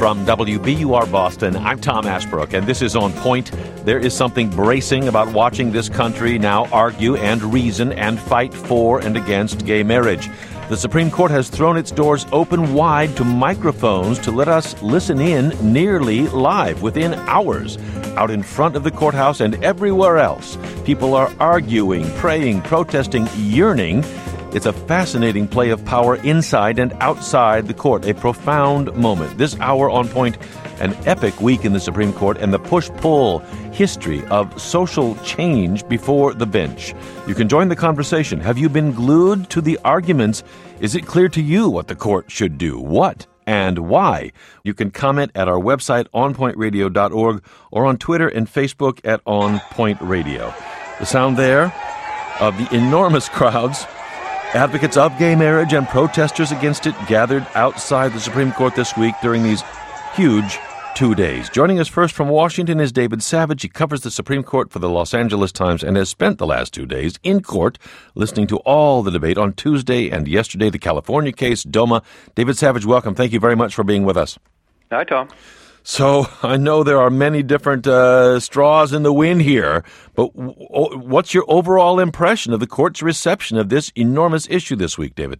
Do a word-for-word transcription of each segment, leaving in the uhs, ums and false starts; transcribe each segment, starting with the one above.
From W B U R Boston, I'm Tom Ashbrook, and this is On Point. There is something bracing about watching this country now argue and reason and fight for and against gay marriage. The Supreme Court has thrown its doors open wide to microphones to let us listen in nearly live within hours. Out in front of the courthouse and everywhere else, people are arguing, praying, protesting, yearning. It's a fascinating play of power inside and outside the court, a profound moment. This hour on Point, an epic week in the Supreme Court and the push-pull history of social change before the bench. You can join the conversation. Have you been glued to the arguments? Is it clear to you what the court should do? What and why? You can comment at our website, on point radio dot org, or on Twitter and Facebook at On Point Radio. The sound there of the enormous crowds, advocates of gay marriage and protesters against it, gathered outside the Supreme Court this week during these huge two days. Joining us first from Washington is David Savage. He covers the Supreme Court for the Los Angeles Times and has spent the last two days in court listening to all the debate on Tuesday and yesterday, the California case, DOMA. David Savage, welcome. Thank you very much for being with us. Hi, Tom. So I know there are many different uh, straws in the wind here, but w- what's your overall impression of the court's reception of this enormous issue this week, David?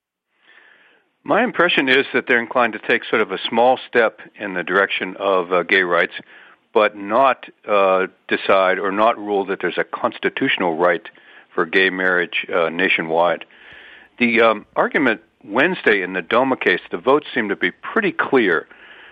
My impression is that they're inclined to take sort of a small step in the direction of uh, gay rights, but not uh, decide or not rule that there's a constitutional right for gay marriage uh, nationwide. The um, argument Wednesday in the DOMA case, the votes seem to be pretty clear.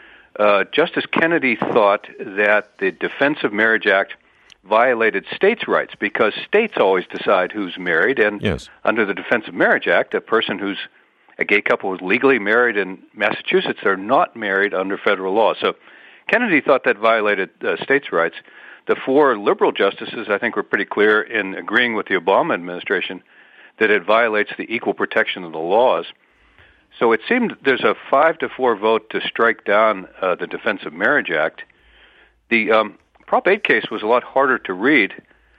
Uh, Justice Kennedy thought that the Defense of Marriage Act violated states' rights because states always decide who's married, and yes. Under the Defense of Marriage Act, a person who's a gay couple who's legally married in Massachusetts, they're not married under federal law. So Kennedy thought that violated uh, states' rights. The four liberal justices, I think, were pretty clear in agreeing with the Obama administration that it violates the equal protection of the laws. So it seemed there's a five to four vote to strike down uh, the Defense of Marriage Act. The um, Prop eight case was a lot harder to read.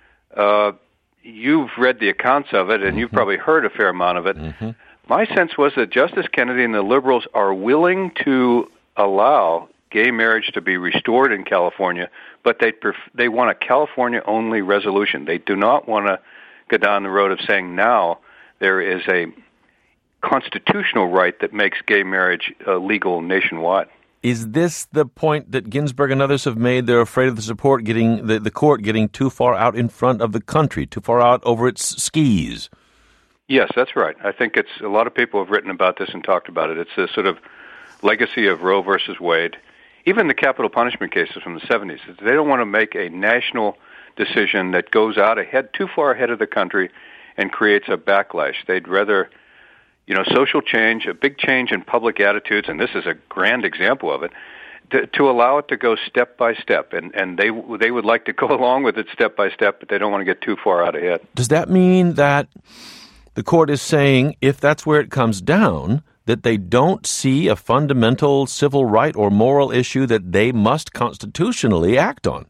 Uh, you've read the accounts of it, and mm-hmm. you've probably heard a fair amount of it. Mm-hmm. My sense was that Justice Kennedy and the liberals are willing to allow gay marriage to be restored in California, but they pref- they want a California-only resolution. They do not want to go down the road of saying now there is a constitutional right that makes gay marriage uh, legal nationwide. Is this the point that Ginsburg and others have made? They're afraid of the support getting the, the court getting too far out in front of the country, too far out over its skis. Yes, that's right. I think it's a lot of people have written about this and talked about it. It's a sort of legacy of Roe versus Wade. Even the capital punishment cases from the seventies. They don't want to make a national decision that goes out ahead, too far ahead of the country, and creates a backlash. They'd rather, you know, social change, a big change in public attitudes, and this is a grand example of it, to, to allow it to go step by step. And, and they they would like to go along with it step by step, but they don't want to get too far out ahead. Does that mean that the court is saying, if that's where it comes down, that they don't see a fundamental civil right or moral issue that they must constitutionally act on?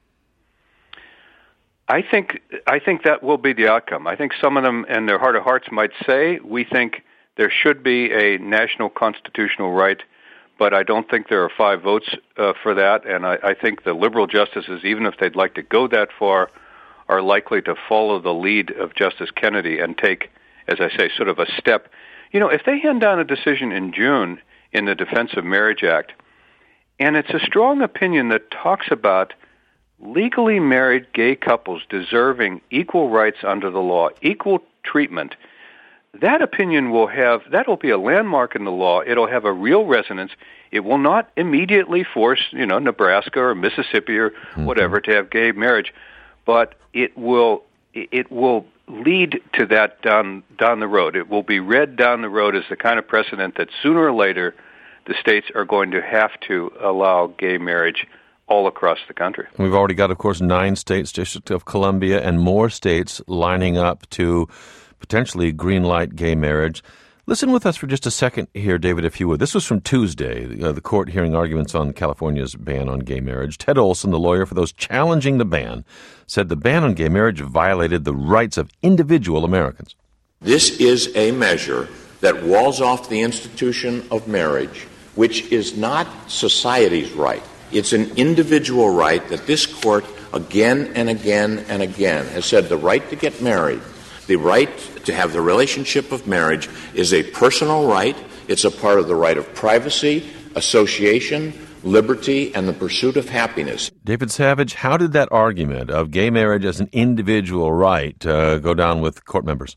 I think I think that will be the outcome. I think some of them, in their heart of hearts, might say, we think there should be a national constitutional right, but I don't think there are five votes uh, for that, and I, I think the liberal justices, even if they'd like to go that far, are likely to follow the lead of Justice Kennedy and take, as I say, sort of a step. You know, if they hand down a decision in June in the Defense of Marriage Act, and it's a strong opinion that talks about legally married gay couples deserving equal rights under the law, equal treatment, that opinion will have, that will be a landmark in the law. It'll have a real resonance. It will not immediately force, you know, Nebraska or Mississippi or mm-hmm. whatever to have gay marriage, but it will it will lead to that down down the road. It will be read down the road as the kind of precedent that sooner or later the states are going to have to allow gay marriage all across the country. We've already got, of course, nine states, District of Columbia, and more states lining up to potentially green-light gay marriage. Listen with us for just a second here, David, if you would. This was from Tuesday, uh, the court hearing arguments on California's ban on gay marriage. Ted Olson, the lawyer for those challenging the ban, said the ban on gay marriage violated the rights of individual Americans. This is a measure that walls off the institution of marriage, which is not society's right. It's an individual right that this court again and again and again has said the right to get married, the right to have the relationship of marriage is a personal right. It's a part of the right of privacy, association, liberty, and the pursuit of happiness. David Savage, how did that argument of gay marriage as an individual right uh, go down with court members?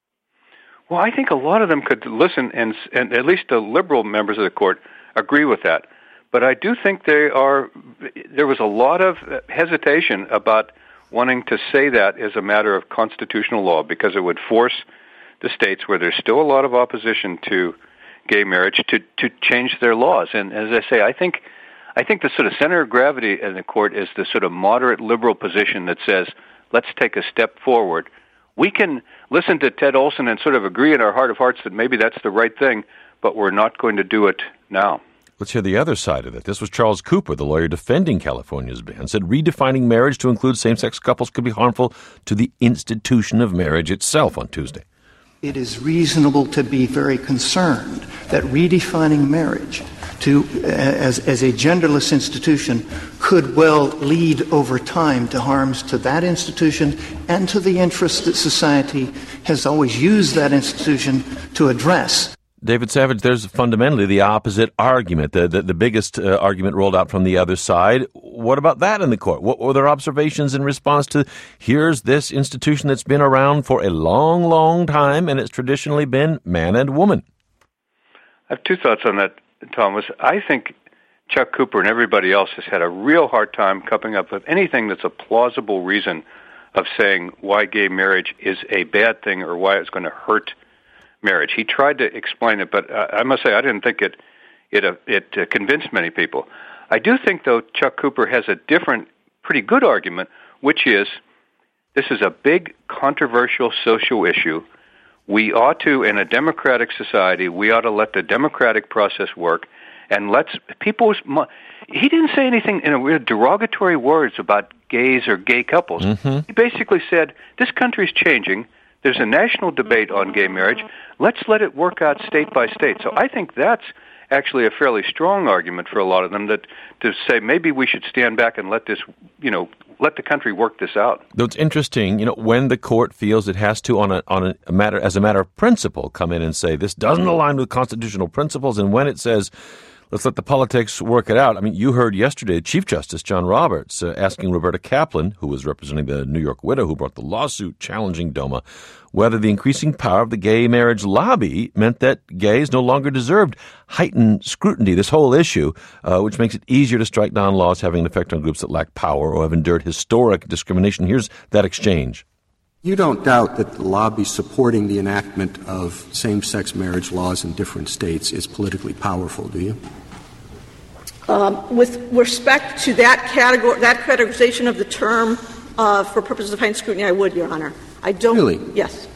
Well, I think a lot of them could listen, and, and at least the liberal members of the court agree with that. But I do think they are. There was a lot of hesitation about wanting to say that as a matter of constitutional law, because it would force the states where there's still a lot of opposition to gay marriage to, to change their laws. And as I say, I think I think the sort of center of gravity in the court is the sort of moderate liberal position that says, let's take a step forward. We can listen to Ted Olson and sort of agree in our heart of hearts that maybe that's the right thing, but we're not going to do it now. Let's hear the other side of it. This was Charles Cooper, the lawyer defending California's ban, said redefining marriage to include same-sex couples could be harmful to the institution of marriage itself on Tuesday. It is reasonable to be very concerned that redefining marriage to as, as a genderless institution could well lead over time to harms to that institution and to the interests that society has always used that institution to address. David Savage, there's fundamentally the opposite argument, the the, the biggest uh, argument rolled out from the other side. What about that in the court? What were their observations in response to, here's this institution that's been around for a long, long time, and it's traditionally been man and woman? I have two thoughts on that, Thomas. I think Chuck Cooper and everybody else has had a real hard time coming up with anything that's a plausible reason of saying why gay marriage is a bad thing or why it's going to hurt marriage. He tried to explain it, but uh, I must say I didn't think it it uh, it uh, convinced many people. I do think, though, Chuck Cooper has a different, pretty good argument, which is this is a big, controversial social issue. We ought to, in a democratic society, we ought to let the democratic process work, and let's people's. He didn't say anything in a weird derogatory words about gays or gay couples. Mm-hmm. He basically said this country's changing. There's a national debate on gay marriage. Let's let it work out state by state. So I think that's actually a fairly strong argument for a lot of them, that to say maybe we should stand back and let this, you know, let the country work this out. Though it's interesting, you know, when the court feels it has to, on a on a matter as a matter of principle, come in and say this doesn't align with constitutional principles, and when it says, let's let the politics work it out. I mean, you heard yesterday Chief Justice John Roberts uh, asking Roberta Kaplan, who was representing the New York widow who brought the lawsuit challenging DOMA, whether the increasing power of the gay marriage lobby meant that gays no longer deserved heightened scrutiny. This whole issue, uh, which makes it easier to strike down laws having an effect on groups that lack power or have endured historic discrimination. Here's that exchange. You don't doubt that the lobby supporting the enactment of same-sex marriage laws in different states is politically powerful, do you? Um, with respect to that category, that categorization of the term uh, for purposes of heightened scrutiny, I would, Your Honor. I don't. Really? Yes.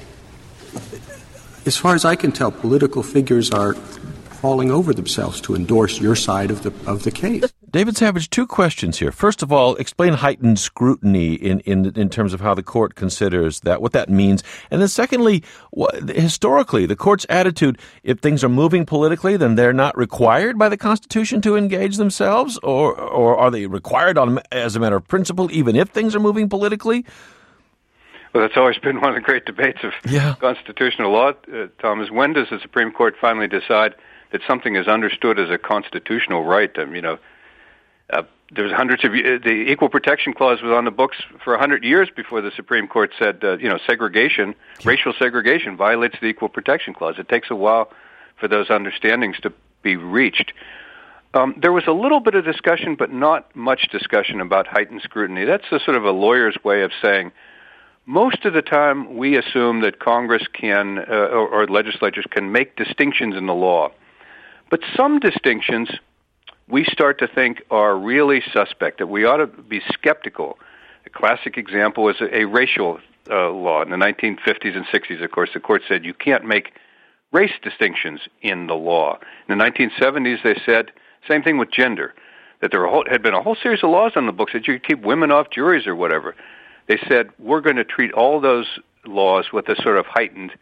As far as I can tell, political figures are falling over themselves to endorse your side of the of the case. David Savage, two questions here. First of all, explain heightened scrutiny in, in in terms of how the court considers that, what that means. And then secondly, what, historically, the court's attitude, if things are moving politically, then they're not required by the Constitution to engage themselves? Or or are they required on as a matter of principle, even if things are moving politically? Well, that's always been one of the great debates of yeah. constitutional law, uh, Thomas. When does the Supreme Court finally decide that something is understood as a constitutional right? Um, you know, uh, there's hundreds of the Equal Protection Clause was on the books for a hundred years before the Supreme Court said, uh, you know, segregation, racial segregation violates the Equal Protection Clause. It takes a while for those understandings to be reached. Um, there was a little bit of discussion, but not much discussion about heightened scrutiny. That's a sort of a lawyer's way of saying, most of the time, we assume that Congress can, uh, or, or legislatures can make distinctions in the law. But some distinctions we start to think are really suspect, that we ought to be skeptical. A classic example is a, a racial uh, law. In the nineteen fifties and sixties, of course, the court said you can't make race distinctions in the law. In the nineteen seventies, they said, same thing with gender, that there had been a whole series of laws on the books that you could keep women off juries or whatever. They said, we're going to treat all those laws with a sort of heightened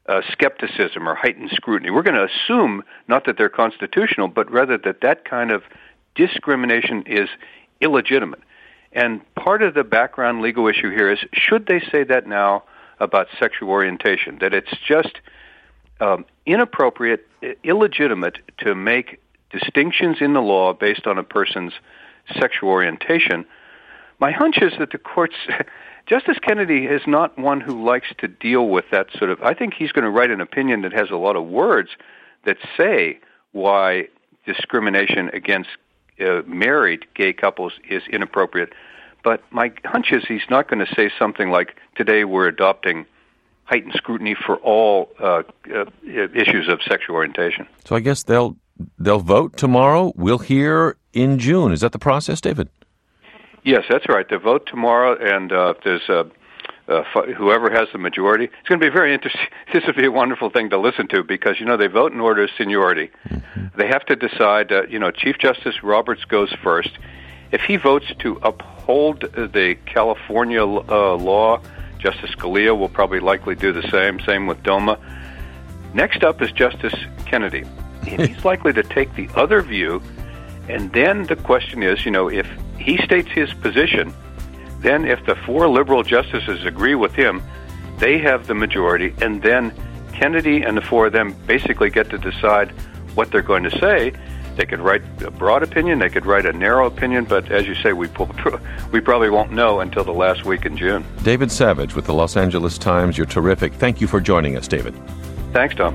uh, skepticism or heightened scrutiny. We're going to assume not that they're constitutional, but rather that that kind of discrimination is illegitimate. And part of the background legal issue here is, should they say that now about sexual orientation, that it's just um, inappropriate, illegitimate to make distinctions in the law based on a person's sexual orientation? My hunch is that the courts, Justice Kennedy is not one who likes to deal with that sort of, I think he's going to write an opinion that has a lot of words that say why discrimination against uh, married gay couples is inappropriate. But my hunch is he's not going to say something like, today we're adopting heightened scrutiny for all uh, uh, issues of sexual orientation. So I guess they'll they'll vote tomorrow. We'll hear in June. Is that the process, David? Yes, that's right. They vote tomorrow, and uh, if there's uh, uh, whoever has the majority. It's going to be very interesting. This would be a wonderful thing to listen to because, you know, they vote in order of seniority. Mm-hmm. They have to decide, uh, you know, Chief Justice Roberts goes first. If he votes to uphold the California uh, law, Justice Scalia will probably likely do the same. Same with DOMA. Next up is Justice Kennedy. And he's likely to take the other view. And then the question is, you know, if he states his position, then if the four liberal justices agree with him, they have the majority. And then Kennedy and the four of them basically get to decide what they're going to say. They could write a broad opinion, they could write a narrow opinion, but as you say, we we probably won't know until the last week in June. David Savage with the Los Angeles Times, you're terrific. Thank you for joining us, David. Thanks, Tom.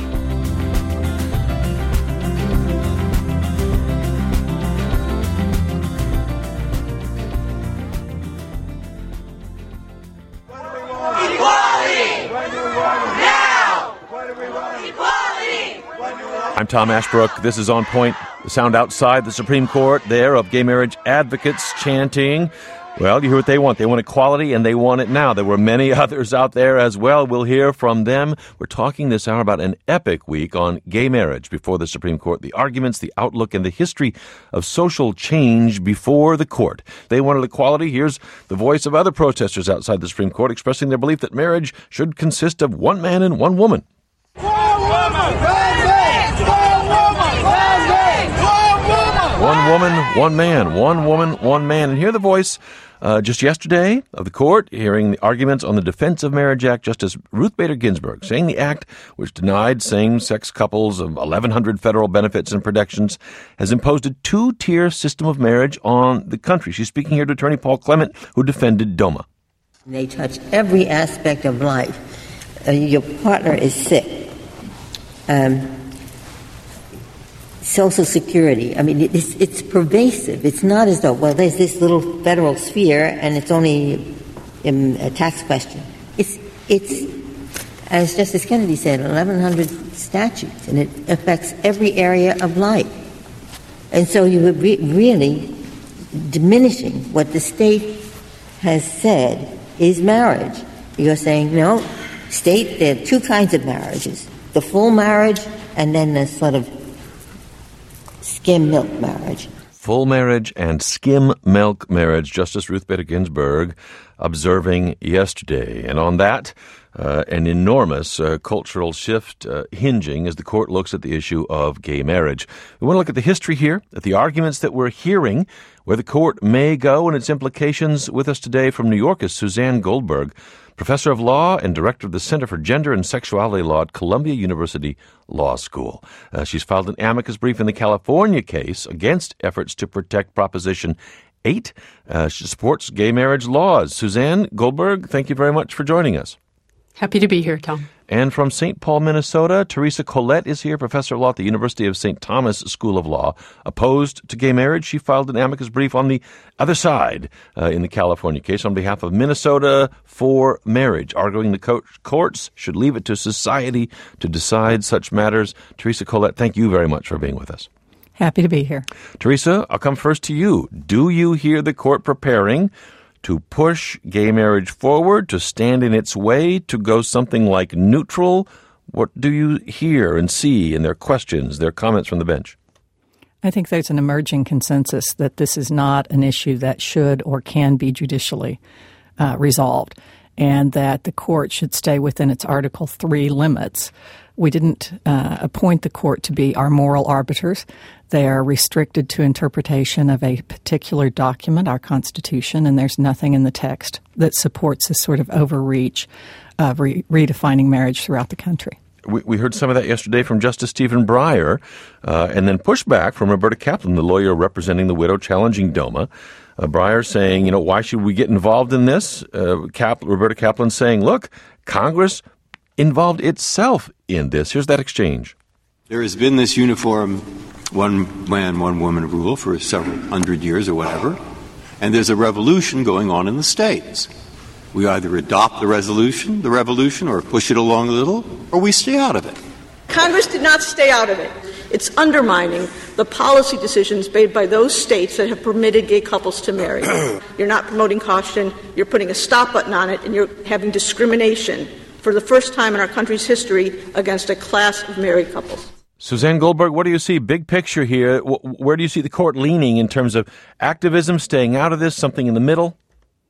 I'm Tom Ashbrook. This is On Point. The sound outside the Supreme Court there of gay marriage advocates chanting. Well, you hear what they want. They want equality, and they want it now. There were many others out there as well. We'll hear from them. We're talking this hour about an epic week on gay marriage before the Supreme Court, the arguments, the outlook, and the history of social change before the court. They wanted equality. Here's the voice of other protesters outside the Supreme Court expressing their belief that marriage should consist of one man and one woman. One woman, one man, one woman, one man. And hear the voice uh, just yesterday of the court, hearing the arguments on the Defense of Marriage Act, Justice Ruth Bader Ginsburg, saying the act, which denied same-sex couples of eleven hundred federal benefits and protections, has imposed a two-tier system of marriage on the country. She's speaking here to Attorney Paul Clement, who defended DOMA. They touch every aspect of life. Uh, your partner is sick. Um, Social Security, I mean, it's, it's pervasive. It's not as though, well, there's this little federal sphere and it's only a tax question. It's, it's, as Justice Kennedy said, eleven hundred statutes, and it affects every area of life. And so you would be really diminishing what the state has said is marriage. You're saying, no, state, there are two kinds of marriages, the full marriage and then the sort of skim milk marriage. Full marriage and skim milk marriage, Justice Ruth Bader Ginsburg observing yesterday. And on that, uh, an enormous uh, cultural shift uh, hinging as the court looks at the issue of gay marriage. We want to look at the history here, at the arguments that we're hearing, where the court may go and its implications. With us today from New York is Suzanne Goldberg, professor of law and director of the Center for Gender and Sexuality Law at Columbia University Law School. Uh, she's filed an amicus brief in the California case against efforts to protect Proposition eight. Uh, she supports gay marriage laws. Suzanne Goldberg, thank you very much for joining us. Happy to be here, Tom. And from Saint Paul, Minnesota, Teresa Collette is here, professor of law at the University of Saint Thomas School of Law. Opposed to gay marriage, she filed an amicus brief on the other side uh, in the California case on behalf of Minnesota for Marriage, arguing the co- courts should leave it to society to decide such matters. Teresa Collette, thank you very much for being with us. Happy to be here. Teresa, I'll come first to you. Do you hear the court preparing to push gay marriage forward, to stand in its way, to go something like neutral? What do you hear and see in their questions, their comments from the bench? I think there's an emerging consensus that this is not an issue that should or can be judicially uh, resolved. and that the court should stay within its Article three limits. We didn't uh, appoint the court to be our moral arbiters. They are restricted to interpretation of a particular document, our Constitution, and there's nothing in the text that supports this sort of overreach of re- redefining marriage throughout the country. We, we heard some of that yesterday from Justice Stephen Breyer, uh, and then pushback from Roberta Kaplan, the lawyer representing the widow challenging DOMA. Uh, Breyer saying, you know, why should we get involved in this? Uh, Cap- Roberta Kaplan saying, look, Congress involved itself in this. Here's that exchange. There has been this uniform one man, one woman rule for several hundred years or whatever, and there's a revolution going on in the states. We either adopt the resolution, the revolution, or push it along a little, or we stay out of it. Congress did not stay out of it. It's undermining the policy decisions made by those states that have permitted gay couples to marry. You're not promoting caution, you're putting a stop button on it, and you're having discrimination for the first time in our country's history against a class of married couples. Suzanne Goldberg, what do you see? Big picture here. Where do you see the court leaning in terms of activism, staying out of this, something in the middle?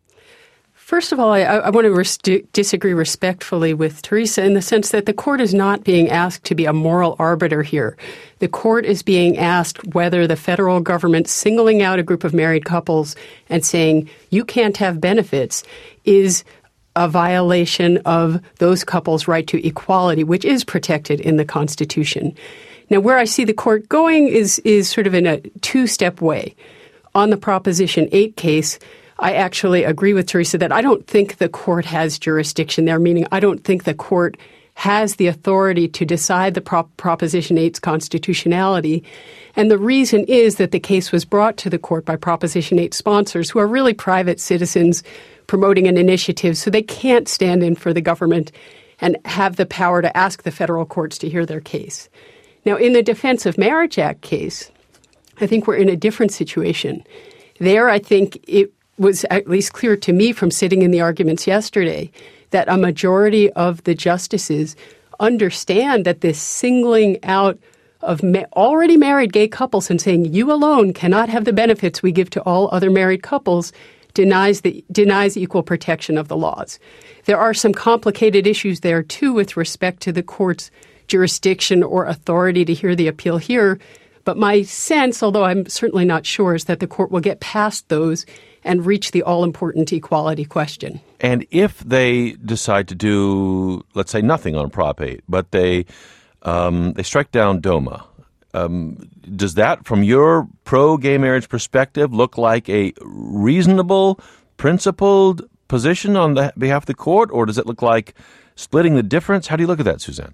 First of all, I, I want to res- disagree respectfully with Teresa in the sense that the court is not being asked to be a moral arbiter here. The court is being asked whether the federal government singling out a group of married couples and saying you can't have benefits is a violation of those couples' right to equality, which is protected in the Constitution. Now, where I see the court going is is sort of in a two-step way. On the Proposition eight case, I actually agree with Teresa that I don't think the court has jurisdiction there, meaning I don't think the court has the authority to decide the Prop- Proposition eight's constitutionality. And the reason is that the case was brought to the court by Proposition eight sponsors, who are really private citizens promoting an initiative, so they can't stand in for the government and have the power to ask the federal courts to hear their case. Now, in the Defense of Marriage Act case, I think we're in a different situation. There, I think it was at least clear to me from sitting in the arguments yesterday that a majority of the justices understand that this singling out of ma- already married gay couples and saying you alone cannot have the benefits we give to all other married couples denies the denies equal protection of the laws. There are some complicated issues there, too, with respect to the court's jurisdiction or authority to hear the appeal here. But my sense, although I'm certainly not sure, is that the court will get past those and reach the all-important equality question. And if they decide to do, let's say, nothing on Prop eight, but they um, they strike down DOMA, um, does that, from your pro-gay marriage perspective, look like a reasonable, principled position on the behalf of the court, or does it look like splitting the difference? How do you look at that, Suzanne?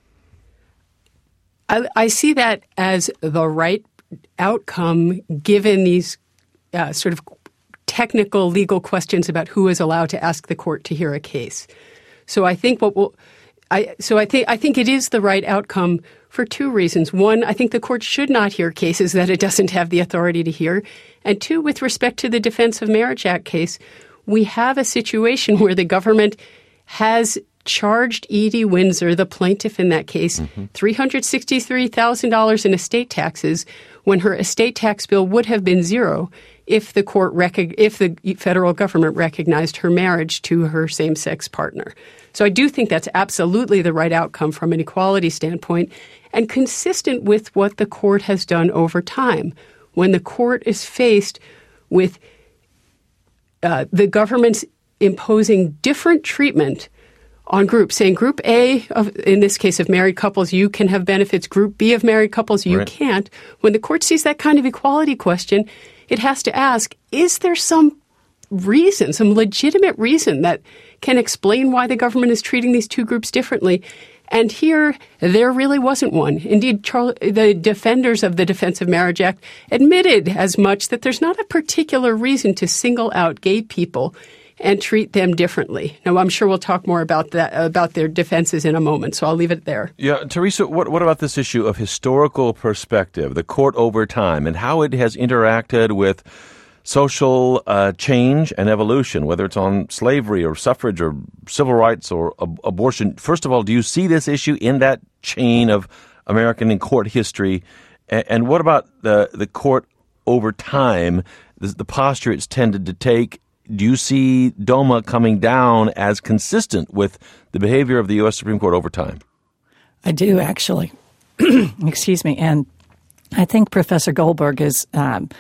I, I see that as the right outcome given these uh, sort of technical legal questions about who is allowed to ask the court to hear a case. So I think what will I so I think I think it is the right outcome for two reasons. One, I think the court should not hear cases that it doesn't have the authority to hear. And two, with respect to the Defense of Marriage Act case, we have a situation where the government has charged Edie Windsor, the plaintiff in that case, mm-hmm. three hundred sixty-three thousand dollars in estate taxes when her estate tax bill would have been zero if the court rec- if the federal government recognized her marriage to her same-sex partner. So I do think that's absolutely the right outcome from an equality standpoint and consistent with what the court has done over time. When the court is faced with uh, the government's imposing different treatment on groups, saying Group A, of, in this case of married couples, you can have benefits. Group B of married couples, you right. can't. When the court sees that kind of equality question, it has to ask, is there some reason, some legitimate reason that can explain why the government is treating these two groups differently? And here, there really wasn't one. Indeed, Charles, the defenders of the Defense of Marriage Act admitted as much that there's not a particular reason to single out gay people and treat them differently. Now, I'm sure we'll talk more about that, about their defenses in a moment, so I'll leave it there. Yeah, Teresa, what, what about this issue of historical perspective, the court over time, and how it has interacted with social uh, change and evolution, whether it's on slavery or suffrage or civil rights or ab- abortion? First of all, do you see this issue in that chain of American and court history? And, and what about the, the court over time, the, the posture it's tended to take? do you see DOMA coming down as consistent with the behavior of the U S Supreme Court over time? I do, actually. Excuse me. And I think Professor Goldberg is um,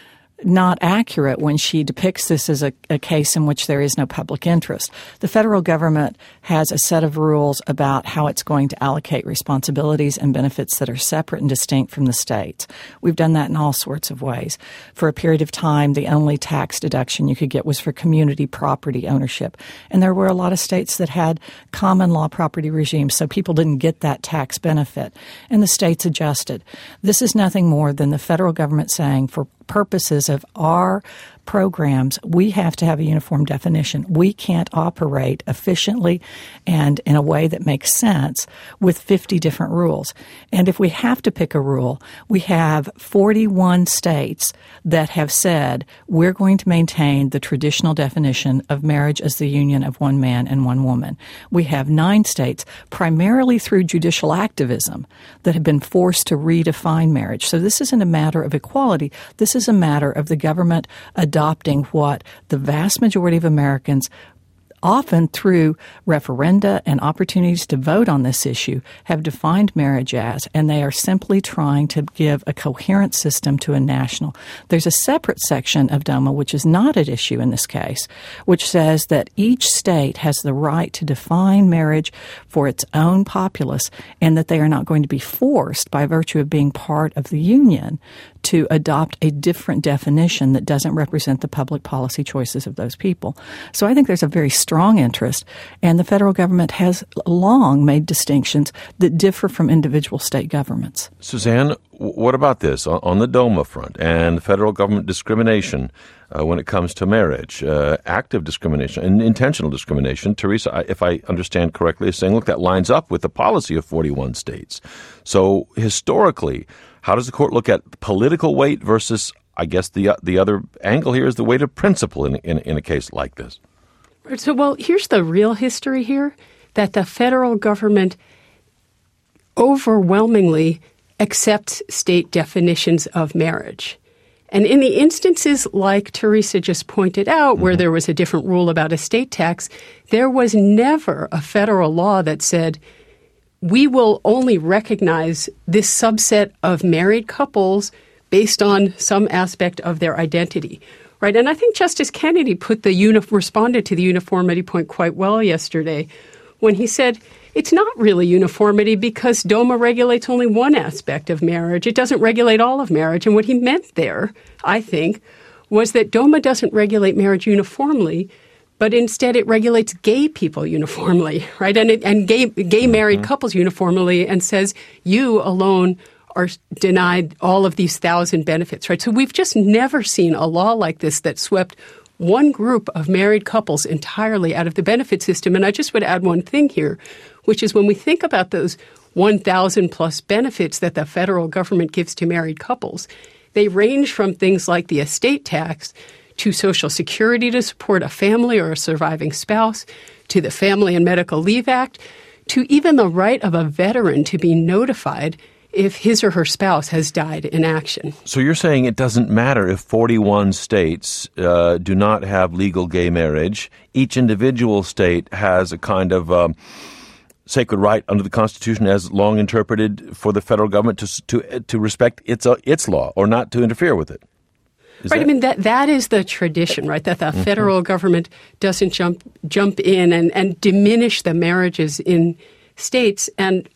not accurate when she depicts this as a, a case in which there is no public interest. The federal government has a set of rules about how it's going to allocate responsibilities and benefits that are separate and distinct from the states. We've done that in all sorts of ways. For a period of time, the only tax deduction you could get was for community property ownership. And there were a lot of states that had common law property regimes, so people didn't get that tax benefit. And the states adjusted. This is nothing more than the federal government saying, for purposes of our programs, we have to have a uniform definition. We can't operate efficiently and in a way that makes sense with fifty different rules. And if we have to pick a rule, we have forty-one states that have said we're going to maintain the traditional definition of marriage as the union of one man and one woman. We have nine states, primarily through judicial activism, that have been forced to redefine marriage. So this isn't a matter of equality. This is a matter of the government adopting what the vast majority of Americans, often through referenda and opportunities to vote on this issue, have defined marriage as, and they are simply trying to give a coherent system to a national. There's a separate section of DOMA, which is not at issue in this case, which says that each state has the right to define marriage for its own populace and that they are not going to be forced by virtue of being part of the union to adopt a different definition that doesn't represent the public policy choices of those people. So I think there's a very strong interest, and the federal government has long made distinctions that differ from individual state governments. Suzanne, what about this on the DOMA front and federal government discrimination uh, when it comes to marriage, uh, active discrimination and intentional discrimination? Teresa, if I understand correctly, is saying, look, that lines up with the policy of forty-one states. So historically, how does the court look at political weight versus, I guess, the uh, the other angle here is the weight of principle in, in in a case like this? So, well, here's the real history here, that the federal government overwhelmingly accepts state definitions of marriage. And in the instances like Teresa just pointed out, where there was a different rule about estate tax, there was never a federal law that said, we will only recognize this subset of married couples based on some aspect of their identity. Right. And I think Justice Kennedy put the uni- responded to the uniformity point quite well yesterday when he said it's not really uniformity because DOMA regulates only one aspect of marriage. It doesn't regulate all of marriage. And what he meant there, I think, was that DOMA doesn't regulate marriage uniformly, but instead it regulates gay people uniformly, right? And it, and gay gay married mm-hmm. couples uniformly, and says you alone are denied all of these thousand benefits, right? So we've just never seen a law like this that swept one group of married couples entirely out of the benefit system. And I just would add one thing here, which is when we think about those one thousand plus benefits that the federal government gives to married couples, they range from things like the estate tax to Social Security to support a family or a surviving spouse, to the Family and Medical Leave Act, to even the right of a veteran to be notified if his or her spouse has died in action. So you're saying it doesn't matter if forty-one states uh, do not have legal gay marriage. Each individual state has a kind of um, sacred right under the Constitution, as long interpreted, for the federal government to to to respect its uh, its law or not to interfere with it. Is right. That? I mean, that that is the tradition, right? That the mm-hmm. federal government doesn't jump jump in and, and diminish the marriages in states. And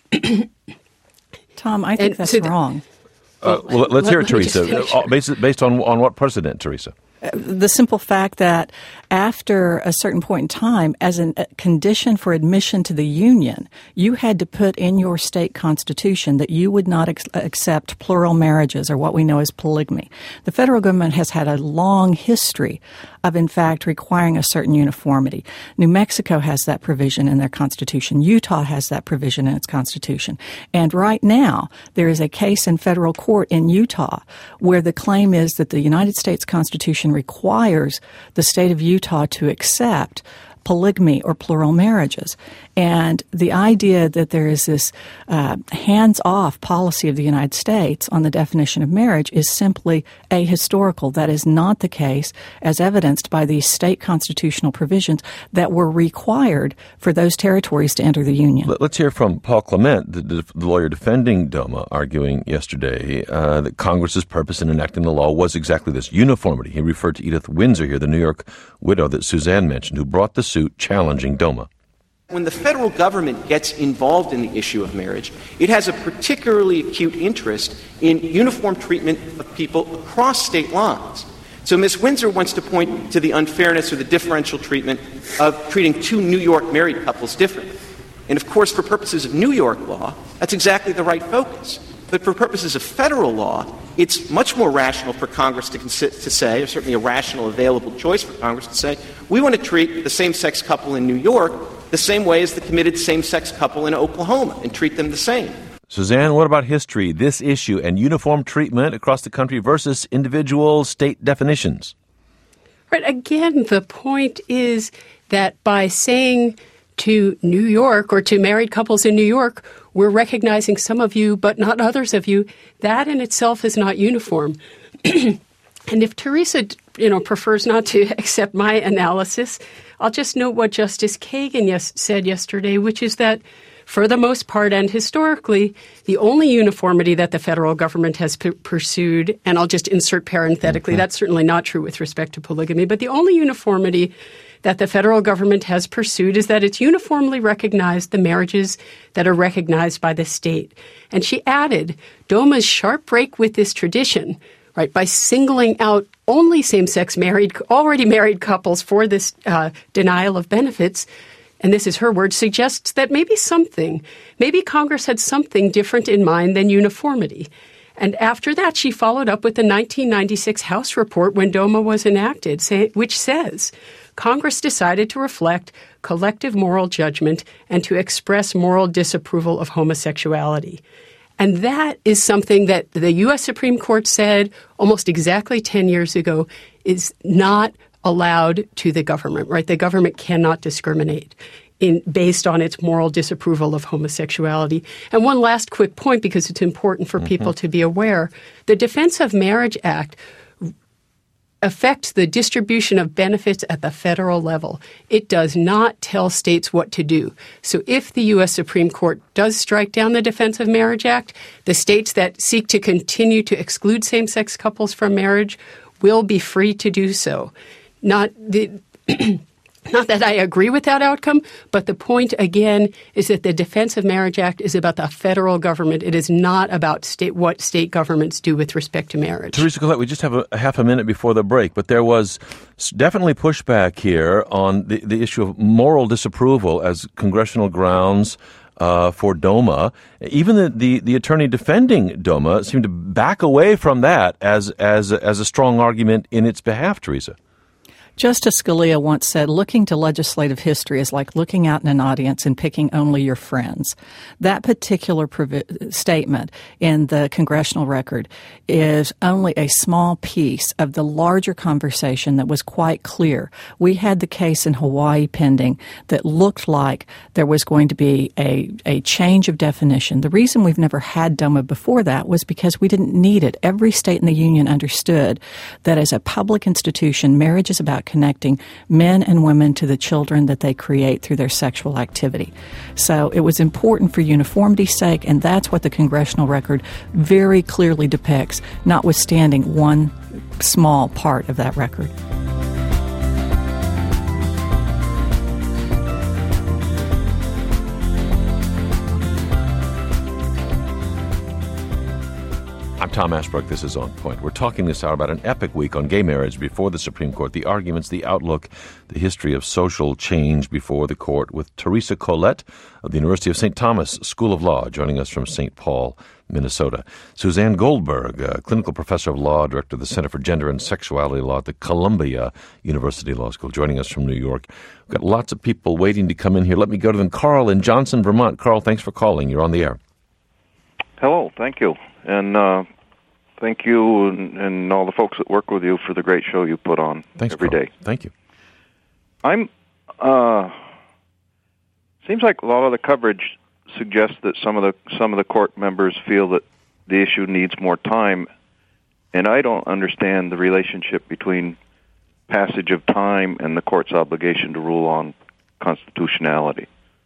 Tom, I think that's so th- wrong. Uh, well, let's let, hear it, Teresa. Based, based on on what precedent, Teresa? The simple fact that after a certain point in time, as a condition for admission to the union, you had to put in your state constitution that you would not ex- accept plural marriages, or what we know as polygamy. The federal government has had a long history of, in fact, requiring a certain uniformity. New Mexico has that provision in their constitution. Utah has that provision in its constitution. And right now, there is a case in federal court in Utah where the claim is that the United States Constitution requires the state of Utah to accept polygamy or plural marriages. And the idea that there is this uh, hands-off policy of the United States on the definition of marriage is simply ahistorical. That is not the case, as evidenced by these state constitutional provisions that were required for those territories to enter the Union. Let's hear from Paul Clement, the, the lawyer defending DOMA, arguing yesterday uh, that Congress's purpose in enacting the law was exactly this, uniformity. He referred to Edith Windsor here, the New York widow that Suzanne mentioned, who brought the suit challenging DOMA. When the federal government gets involved in the issue of marriage, it has a particularly acute interest in uniform treatment of people across state lines. So Miz Windsor wants to point to the unfairness or the differential treatment of treating two New York married couples differently. And of course, for purposes of New York law, that's exactly the right focus. But for purposes of federal law, it's much more rational for Congress to, consi- to say, or certainly a rational available choice for Congress to say, we want to treat the same-sex couple in New York the same way as the committed same-sex couple in Oklahoma and treat them the same. Suzanne, what about history, this issue, and uniform treatment across the country versus individual state definitions? Right. Again, the point is that by saying to New York or to married couples in New York, we're recognizing some of you but not others of you, that in itself is not uniform. And if Teresa, you know, prefers not to accept my analysis, I'll just note what Justice Kagan yes, said yesterday, which is that for the most part and historically, the only uniformity that the federal government has p- pursued, and I'll just insert parenthetically, mm-hmm. that's certainly not true with respect to polygamy, but the only uniformity that the federal government has pursued is that it's uniformly recognized the marriages that are recognized by the state. And she added, DOMA's sharp break with this tradition, right, by singling out only same-sex married, already married couples for this uh, denial of benefits, and this is her word, suggests that maybe something, maybe Congress had something different in mind than uniformity. And after that, she followed up with the nineteen ninety-six House report when DOMA was enacted, say, which says, Congress decided to reflect collective moral judgment and to express moral disapproval of homosexuality. And that is something that the U S Supreme Court said almost exactly ten years ago is not allowed to the government, right? The government cannot discriminate in based on its moral disapproval of homosexuality. And one last quick point, because it's important for mm-hmm. people to be aware, the Defense of Marriage Act affects the distribution of benefits at the federal level. It does not tell states what to do. So if the U S Supreme Court does strike down the Defense of Marriage Act, the states that seek to continue to exclude same-sex couples from marriage will be free to do so. Not the Not that I agree with that outcome, but the point, again, is that the Defense of Marriage Act is about the federal government. It is not about state what state governments do with respect to marriage. Teresa Collette, we just have a, a half a minute before the break, but there was definitely pushback here on the, the issue of moral disapproval as congressional grounds uh, for DOMA. Even the, the, the attorney defending DOMA seemed to back away from that as, as, as a strong argument in its behalf, Teresa. Justice Scalia once said, looking to legislative history is like looking out in an audience and picking only your friends. That particular provi- statement in the congressional record is only a small piece of the larger conversation that was quite clear. We had the case in Hawaii pending that looked like there was going to be a, a change of definition. The reason we've never had DOMA before that was because we didn't need it. Every state in the union understood that as a public institution, marriage is about connecting men and women to the children that they create through their sexual activity. So it was important for uniformity's sake, and that's what the congressional record very clearly depicts, notwithstanding one small part of that record. I'm Tom Ashbrook. This is On Point. We're talking this hour about an epic week on gay marriage before the Supreme Court, the arguments, the outlook, the history of social change before the court, with Teresa Collette of the University of Saint Thomas School of Law, joining us from Saint Paul, Minnesota. Suzanne Goldberg, a clinical professor of law, director of the Center for Gender and Sexuality Law at the Columbia University Law School, joining us from New York. We've got lots of people waiting to come in here. Let me go to them. Carl in Johnson, Vermont. Carl, thanks for calling. You're on the air. Hello, thank you. And uh, thank you and, and all the folks that work with you for the great show you put on Thanks, every Carl. day. Thank you. I'm uh, seems like a lot of the coverage suggests that some of the some of the court members feel that the issue needs more time, and I don't understand the relationship between passage of time and the court's obligation to rule on constitutionality.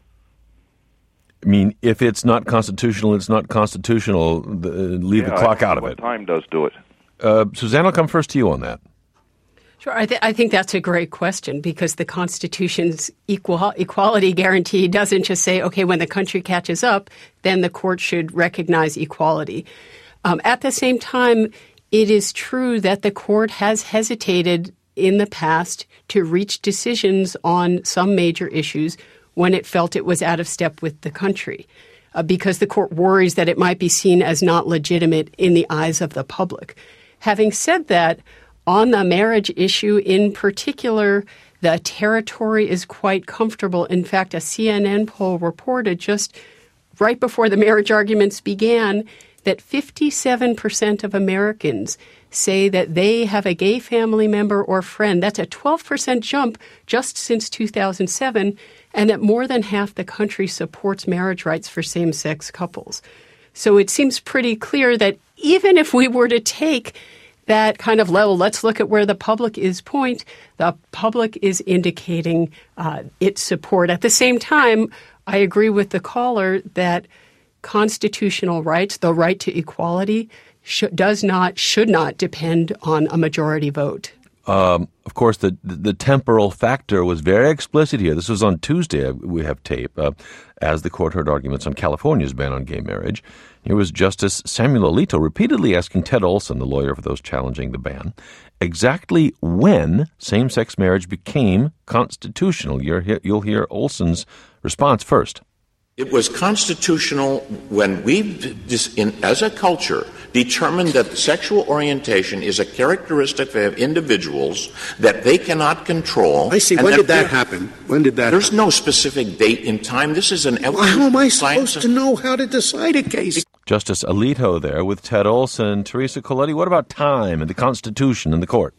I mean, if it's not constitutional, it's not constitutional. The, leave yeah, the clock out of what it. Time does do it. Uh, Suzanne, I'll come first to you on that. Sure. I, th- I think that's a great question because the Constitution's equal equality guarantee doesn't just say, okay, when the country catches up, then the court should recognize equality. Um, at the same time, it is true that the court has hesitated in the past to reach decisions on some major issues when it felt it was out of step with the country uh, because the court worries that it might be seen as not legitimate in the eyes of the public. Having said that, on the marriage issue in particular, the territory is quite comfortable. In fact, a C N N poll reported just right before the marriage arguments began that fifty-seven percent of Americans say that they have a gay family member or friend. That's a twelve percent jump just since two thousand seven, and that more than half the country supports marriage rights for same-sex couples. So it seems pretty clear that even if we were to take that kind of level, let's look at where the public is point, the public is indicating uh, its support. At the same time, I agree with the caller that constitutional rights, the right to equality, sh- does not, should not depend on a majority vote. Um, of course, the, the temporal factor was very explicit here. This was on Tuesday. We have tape uh, as the court heard arguments on California's ban on gay marriage. Here was Justice Samuel Alito repeatedly asking Ted Olson, the lawyer for those challenging the ban, exactly when same-sex marriage became constitutional. You're, you'll hear Olson's response first. It was constitutional when we, as a culture, determined that sexual orientation is a characteristic of individuals that they cannot control. I see. When did that happen? When did that There's happen? no specific date in time. This is an evolution. Well, how am I supposed to know how to decide a case? Justice Alito there with Ted Olson. Teresa Coletti, what about time and the Constitution and the court?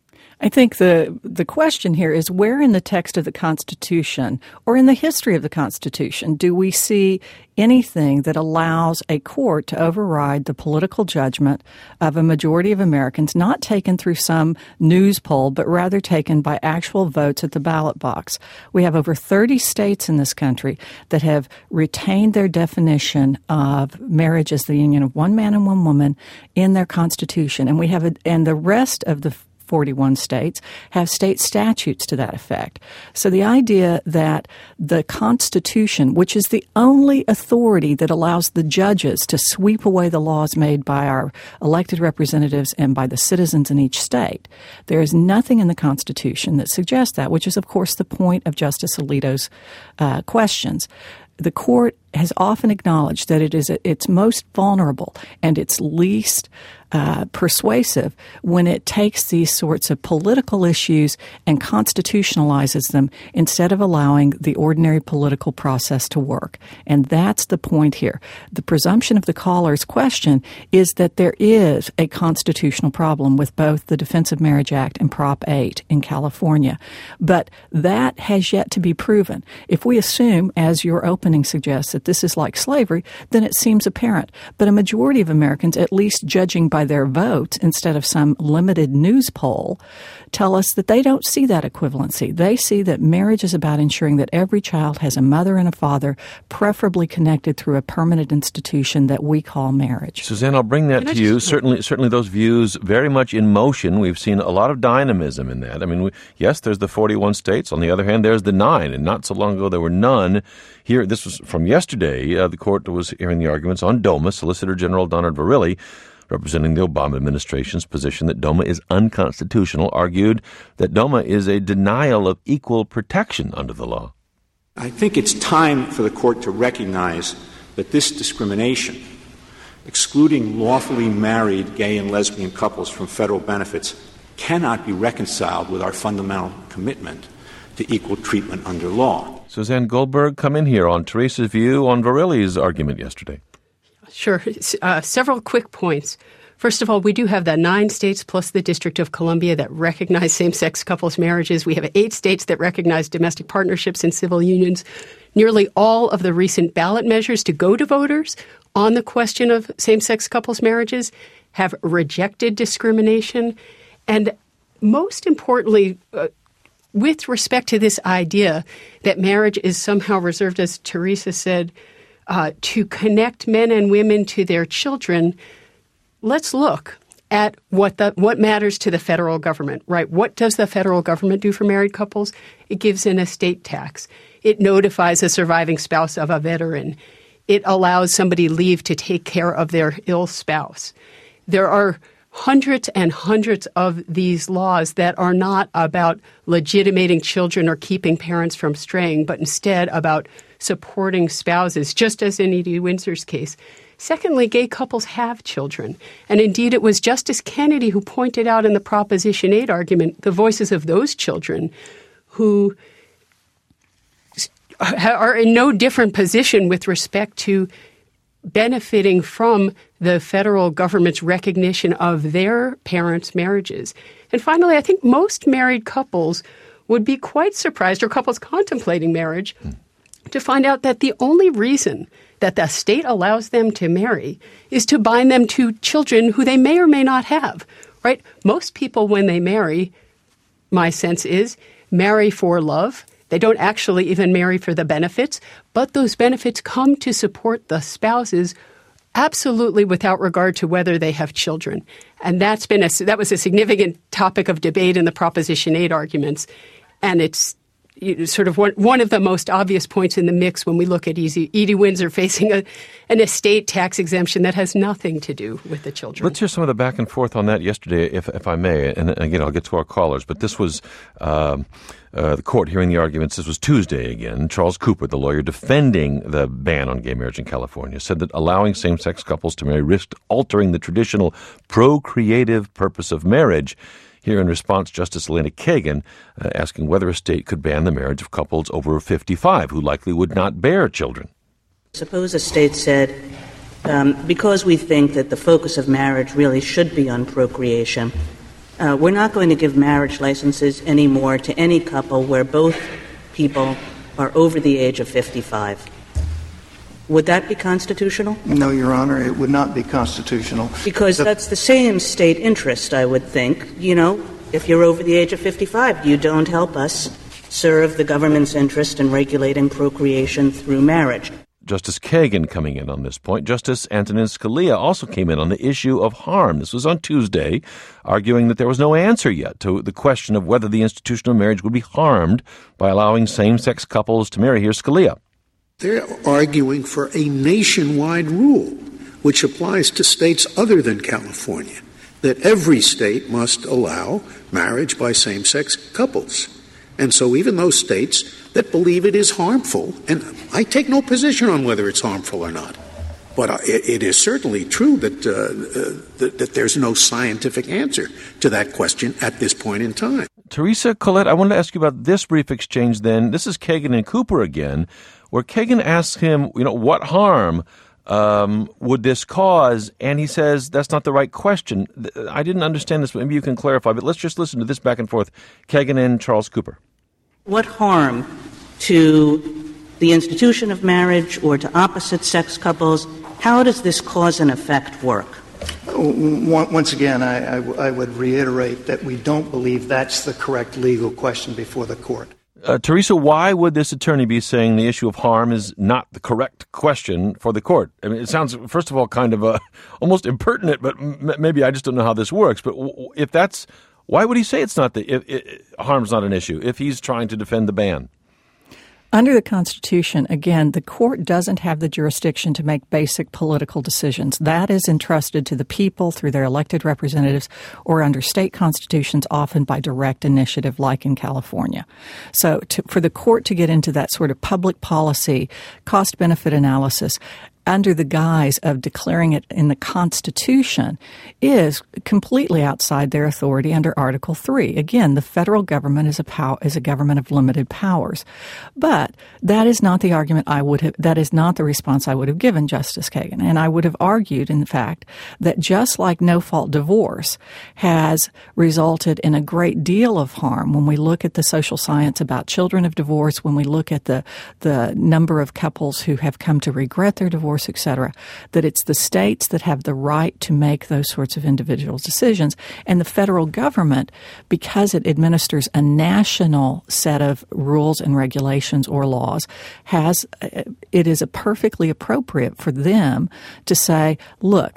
I think the the question here is where in the text of the Constitution or in the history of the Constitution do we see anything that allows a court to override the political judgment of a majority of Americans, not taken through some news poll, but rather taken by actual votes at the ballot box? We have over thirty states in this country that have retained their definition of marriage as the union of one man and one woman in their Constitution, and we have a, and the rest of the forty-one states have state statutes to that effect. So the idea that the Constitution, which is the only authority that allows the judges to sweep away the laws made by our elected representatives and by the citizens in each state, there is nothing in the Constitution that suggests that, which is, of course, the point of Justice Alito's uh, questions. The court has often acknowledged that it is its most vulnerable and its least uh, persuasive when it takes these sorts of political issues and constitutionalizes them instead of allowing the ordinary political process to work. And that's the point here. The presumption of the caller's question is that there is a constitutional problem with both the Defense of Marriage Act and Prop eight in California. But that has yet to be proven. If we assume, as your opening suggests, that this is like slavery, then it seems apparent. But a majority of Americans, at least judging by their votes instead of some limited news poll, tell us that they don't see that equivalency. They see that marriage is about ensuring that every child has a mother and a father, preferably connected through a permanent institution that we call marriage. Suzanne, I'll bring that Can to you. Certainly, certainly those views very much in motion. We've seen a lot of dynamism in that. I mean, we, yes, there's the forty-one states. On the other hand, there's the nine, and not so long ago there were none. Here, this was from yesterday. Uh, the court was hearing the arguments on DOMA. Solicitor General Donald Verrilli, representing the Obama administration's position that DOMA is unconstitutional, argued that DOMA is a denial of equal protection under the law. I think it's time for the court to recognize that this discrimination, excluding lawfully married gay and lesbian couples from federal benefits, cannot be reconciled with our fundamental commitment to equal treatment under law. Suzanne Goldberg, come in here on Teresa's view on Verrilli's argument yesterday. Sure. Uh, several quick points. First of all, we do have the nine states plus the District of Columbia that recognize same-sex couples marriages. We have eight states that recognize domestic partnerships and civil unions. Nearly all of the recent ballot measures to go to voters on the question of same-sex couples marriages have rejected discrimination. And most importantly, uh, with respect to this idea that marriage is somehow reserved, as Teresa said, uh, to connect men and women to their children, let's look at what the what matters to the federal government, right? What does the federal government do for married couples? It gives an estate tax. It notifies a surviving spouse of a veteran. It allows somebody leave to take care of their ill spouse. There are hundreds and hundreds of these laws that are not about legitimating children or keeping parents from straying, but instead about supporting spouses, just as in Edie Windsor's case. Secondly, gay couples have children. And indeed, it was Justice Kennedy who pointed out in the Proposition eight argument the voices of those children who are in no different position with respect to benefiting from the federal government's recognition of their parents' marriages. And finally, I think most married couples would be quite surprised, or couples contemplating marriage, to find out that the only reason that the state allows them to marry is to bind them to children who they may or may not have, right? Most people, when they marry, my sense is, marry for love. They don't actually even marry for the benefits, but those benefits come to support the spouses absolutely without regard to whether they have children. And that's been a, that was a significant topic of debate in the Proposition eight arguments. And it's sort of one, one of the most obvious points in the mix when we look at Edie, Edie Windsor facing a, an estate tax exemption that has nothing to do with the children. Let's hear some of the back and forth on that yesterday, if if I may. And again, I'll get to our callers. But this was um, uh, the court hearing the arguments. This was Tuesday again. Charles Cooper, the lawyer defending the ban on gay marriage in California, said that allowing same-sex couples to marry risked altering the traditional procreative purpose of marriage. Here in response, Justice Elena Kagan uh, asking whether a state could ban the marriage of couples over fifty-five who likely would not bear children. Suppose a state said, um, because we think that the focus of marriage really should be on procreation, uh, we're not going to give marriage licenses anymore to any couple where both people are over the age of fifty-five. Would that be constitutional? No, Your Honor, it would not be constitutional. Because the, that's the same state interest, I would think. You know, if you're over the age of fifty-five, you don't help us serve the government's interest in regulating procreation through marriage. Justice Kagan coming in on this point. Justice Antonin Scalia also came in on the issue of harm. This was on Tuesday, arguing that there was no answer yet to the question of whether the institution of marriage would be harmed by allowing same-sex couples to marry. Here's Scalia. They're arguing for a nationwide rule, which applies to states other than California, that every state must allow marriage by same-sex couples. And so even those states that believe it is harmful, and I take no position on whether it's harmful or not, but it, it is certainly true that, uh, uh, that, that there's no scientific answer to that question at this point in time. Teresa, Colette, I wanted to ask you about this brief exchange then. This is Kagan and Cooper again, where Kagan asks him, you know, what harm um, would this cause? And he says that's not the right question. I didn't understand this, but maybe you can clarify. But let's just listen to this back and forth. Kagan and Charles Cooper. What harm to the institution of marriage or to opposite-sex couples? How does this cause and effect work? Once again, I, I, I would reiterate that we don't believe that's the correct legal question before the court. Uh, Teresa, why would this attorney be saying the issue of harm is not the correct question for the court? I mean, it sounds, first of all, kind of uh, almost impertinent, but m- maybe I just don't know how this works. But w- if that's, why would he say it's not the if, if, harm's not an issue if he's trying to defend the ban? Under the Constitution, again, the court doesn't have the jurisdiction to make basic political decisions. That is entrusted to the people through their elected representatives or under state constitutions, often by direct initiative like in California. So to, for the court to get into that sort of public policy, cost-benefit analysis, under the guise of declaring it in the Constitution is completely outside their authority under Article three. Again, the federal government is a pow- is a government of limited powers. But that is not the argument I would have, that is not the response I would have given Justice Kagan. And I would have argued, in fact, that just like no-fault divorce has resulted in a great deal of harm when we look at the social science about children of divorce, when we look at the, the number of couples who have come to regret their divorce, et cetera, that it's the states that have the right to make those sorts of individual decisions. And the federal government, because it administers a national set of rules and regulations or laws, has it is a perfectly appropriate for them to say, look,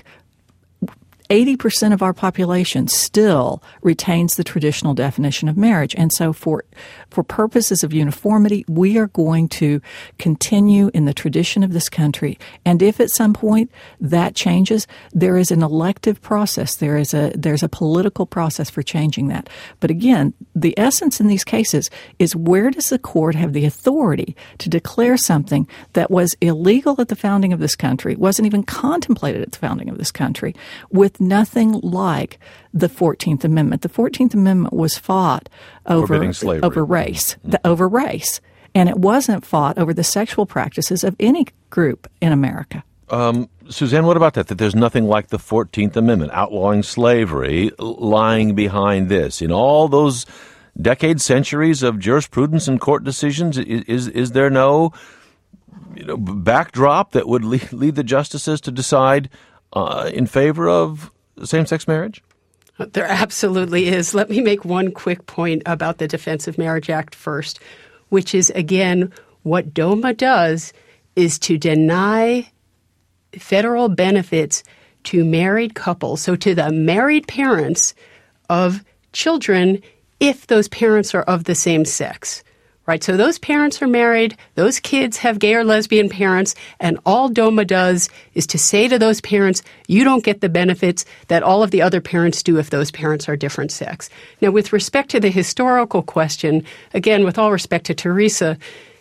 eighty percent of our population still retains the traditional definition of marriage. And so for for purposes of uniformity, we are going to continue in the tradition of this country. And if at some point that changes, there is an elective process. There is a there's a political process for changing that. But again, the essence in these cases is, where does the court have the authority to declare something that was illegal at the founding of this country, wasn't even contemplated at the founding of this country, with nothing like the fourteenth Amendment. The fourteenth Amendment was fought over over race, the, over race, and it wasn't fought over the sexual practices of any group in America. Um, Suzanne, what about that? That there's nothing like the fourteenth Amendment outlawing slavery lying behind this. In all those decades, centuries of jurisprudence and court decisions, is is, is there no you know, backdrop that would lead, lead the justices to decide uh, in favor of same-sex marriage? There absolutely is. Let me make one quick point about the Defense of Marriage Act first, which is, again, what DOMA does is to deny federal benefits to married couples, so to the married parents of children, if those parents are of the same sex. Right, so those parents are married, those kids have gay or lesbian parents, and all DOMA does is to say to those parents, you don't get the benefits that all of the other parents do if those parents are different sex. Now, with respect to the historical question, again, with all respect to Teresa,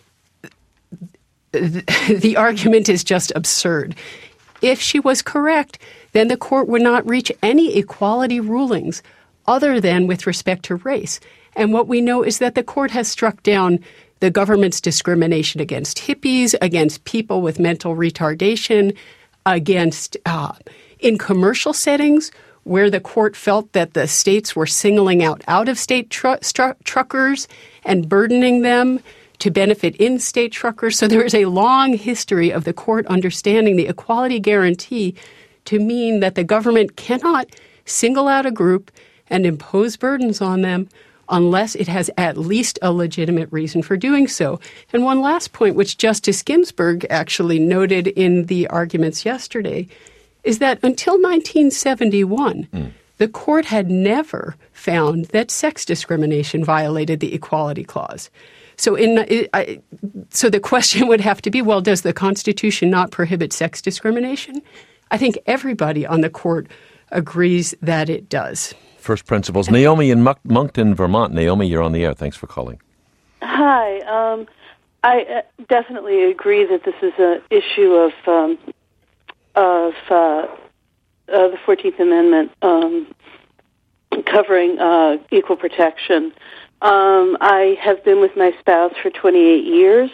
the argument is just absurd. If she was correct, then the court would not reach any equality rulings other than with respect to race. And what we know is that the court has struck down the government's discrimination against hippies, against people with mental retardation, against uh, in commercial settings where the court felt that the states were singling out out-of-state tru- stru- truckers and burdening them to benefit in-state truckers. So there is a long history of the court understanding the equality guarantee to mean that the government cannot single out a group and impose burdens on them unless it has at least a legitimate reason for doing so. And one last point, which Justice Ginsburg actually noted in the arguments yesterday, is that until nineteen seventy-one, mm. the court had never found that sex discrimination violated the Equality Clause. So, in it, I, so the question would have to be, well, does the Constitution not prohibit sex discrimination? I think everybody on the court agrees that it does. First principles. Naomi in Monk- Moncton, Vermont. Naomi, you're on the air. Thanks for calling. Hi. Um, I uh, definitely agree that this is an issue of um, of uh, uh, the fourteenth Amendment um, covering uh, equal protection. Um, I have been with my spouse for twenty-eight years,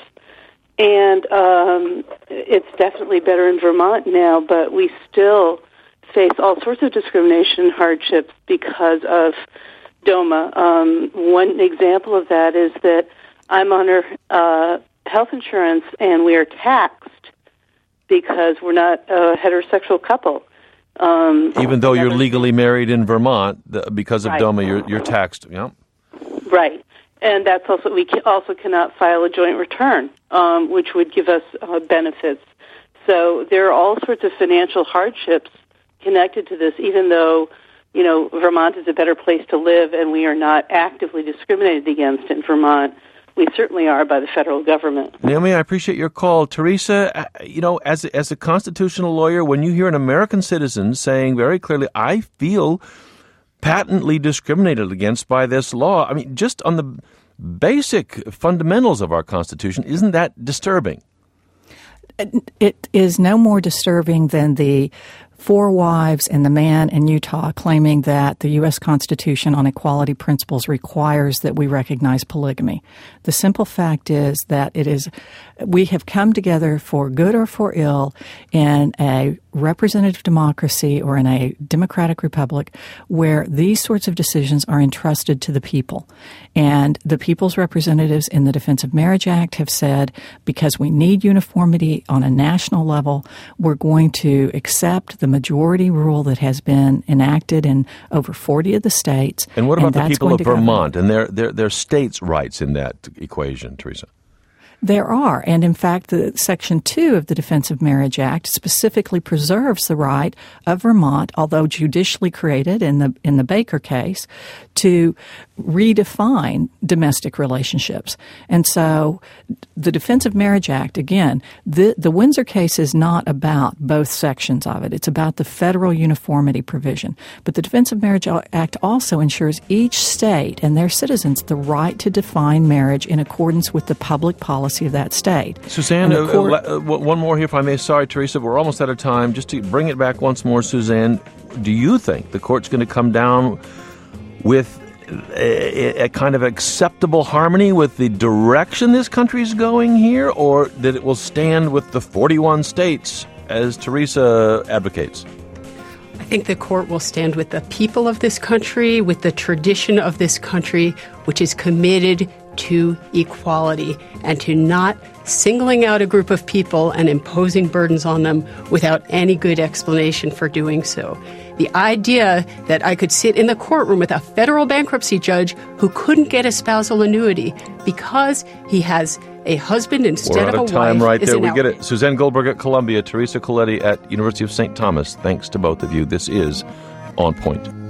and um, it's definitely better in Vermont now, but we still face all sorts of discrimination and hardships because of DOMA. Um, one example of that is that I'm on her uh, health insurance, and we are taxed because we're not a heterosexual couple. Um, Even though you're legally married in Vermont, the, because of right. DOMA, you're, you're taxed. Yeah. Right. And that's also, we can also cannot file a joint return, um, which would give us uh, benefits. So there are all sorts of financial hardships connected to this, even though, you know, Vermont is a better place to live and we are not actively discriminated against in Vermont. We certainly are by the federal government. Naomi, I appreciate your call. Teresa, you know, as a, as a constitutional lawyer, when you hear an American citizen saying very clearly, I feel patently discriminated against by this law, I mean, just on the basic fundamentals of our Constitution, isn't that disturbing? It is no more disturbing than the four wives and the man in Utah claiming that the U S Constitution on equality principles requires that we recognize polygamy. The simple fact is that it is, we have come together for good or for ill in a representative democracy or in a democratic republic where these sorts of decisions are entrusted to the people. And the people's representatives in the Defense of Marriage Act have said, because we need uniformity on a national level, we're going to accept the majority rule that has been enacted in over forty of the states. And what about and the people of Vermont govern. and their, their, their states' rights in that equation, Teresa? There are. And in fact, the Section two of the Defense of Marriage Act specifically preserves the right of Vermont, although judicially created in the in the Baker case, to redefine domestic relationships. And so the Defense of Marriage Act, again, the, the Windsor case is not about both sections of it. It's about the federal uniformity provision. But the Defense of Marriage Act also ensures each state and their citizens the right to define marriage in accordance with the public policy of that state. Suzanne, uh, court, uh, one more here if I may. Sorry, Teresa, we're almost out of time. Just to bring it back once more, Suzanne, do you think the court's going to come down with a, a kind of acceptable harmony with the direction this country is going here, or that it will stand with the forty-one states as Teresa advocates? I think the court will stand with the people of this country, with the tradition of this country, which is committed to equality and to not singling out a group of people and imposing burdens on them without any good explanation for doing so. The idea that I could sit in the courtroom with a federal bankruptcy judge who couldn't get a spousal annuity because he has a husband instead of a wife. We're out of time right there. We out- get it. Suzanne Goldberg at Columbia, Teresa Coletti at University of Saint Thomas. Thanks to both of you. This is On Point.